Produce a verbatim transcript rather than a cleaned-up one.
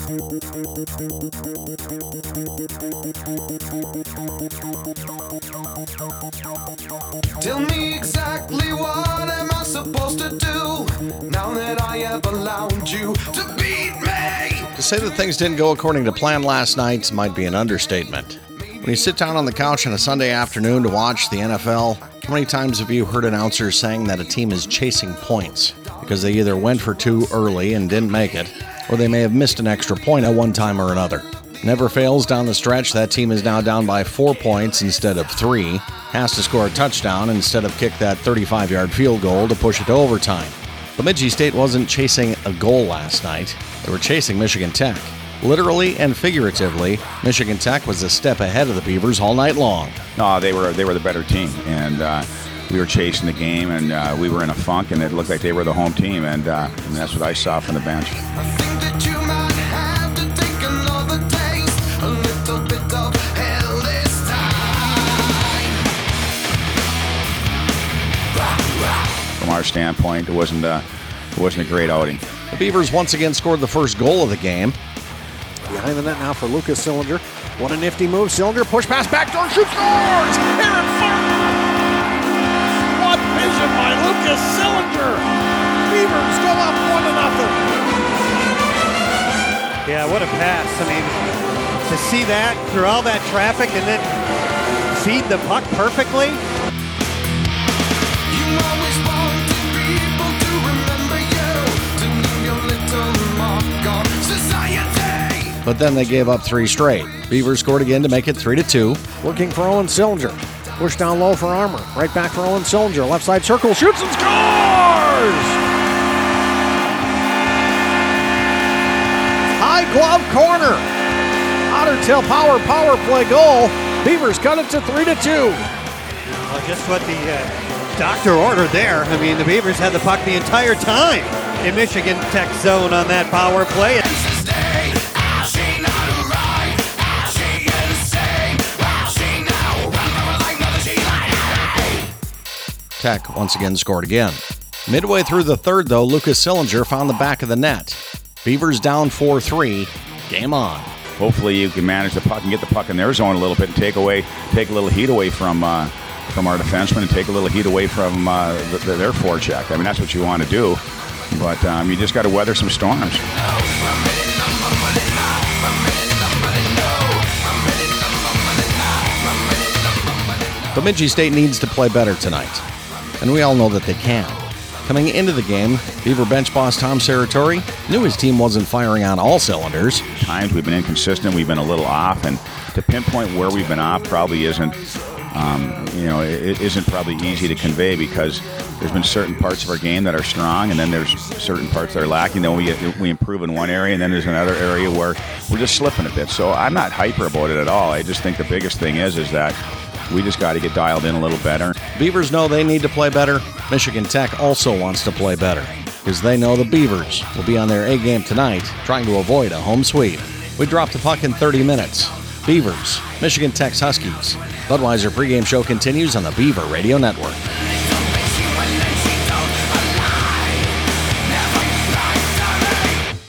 Tell me exactly what am I supposed to do now that I have allowed you to beat me? To say that things didn't go according to plan last night might be an understatement. When you sit down on the couch on a Sunday afternoon to watch the N F L, how many times have you heard announcers saying that a team is chasing points because they either went for two early and didn't make it, or they may have missed an extra point at one time or another? Never fails down the stretch, that team is now down by four points instead of three, has to score a touchdown instead of kick that thirty-five-yard field goal to push it to overtime. Bemidji State wasn't chasing a goal last night. They were chasing Michigan Tech. Literally and figuratively, Michigan Tech was a step ahead of the Beavers all night long. No, they were they were the better team, and uh, we were chasing the game, and uh, we were in a funk, and it looked like they were the home team, and, uh, and that's what I saw from the bench. I think that you might have to take another taste, a little bit of hell this time. From our standpoint, it wasn't a, it wasn't a great outing. The Beavers once again scored the first goal of the game. Behind the net now for Lucas Sillinger. What a nifty move. Sillinger, push pass, backdoor, shoot, scores! Aaron Farmer! What vision by Lucas Sillinger! Beavers go up one to nothing. Yeah, what a pass. I mean, to see that through all that traffic and then feed the puck perfectly. You always wanted people to remember you, to leave your little mark on society. But then they gave up three straight. Beavers scored again to make it three to two. Looking for Owen Sillinger. Push down low for Armour. Right back for Owen Sillinger. Left side circle. Shoots and scores! High glove corner. Otter Tail power power play goal. Beavers cut it to three to two. Well, just what the uh, doctor ordered there. I mean, the Beavers had the puck the entire time in Michigan Tech zone on that power play. Tech once again scored again. Midway through the third, though, Lucas Sillinger found the back of the net. Beavers down four three. Game on. Hopefully you can manage the puck and get the puck in their zone a little bit and take away, take a little heat away from uh, from our defensemen and take a little heat away from uh, the, the, their forecheck. I mean, that's what you want to do, but um, you just got to weather some storms. Bemidji State needs to play better tonight, and we all know that they can. Coming into the game, Beaver bench boss Tom Serratori knew his team wasn't firing on all cylinders. At times we've been inconsistent, we've been a little off, and to pinpoint where we've been off probably isn't, um, you know, it isn't probably easy to convey because there's been certain parts of our game that are strong, and then there's certain parts that are lacking. Then we get, we improve in one area, and then there's another area where we're just slipping a bit. So I'm not hyper about it at all. I just think the biggest thing is is that we just got to get dialed in a little better. Beavers know they need to play better. Michigan Tech also wants to play better because they know the Beavers will be on their A game tonight trying to avoid a home sweep. We dropped the puck in thirty minutes. Beavers, Michigan Tech's Huskies. Budweiser pregame show continues on the Beaver Radio Network.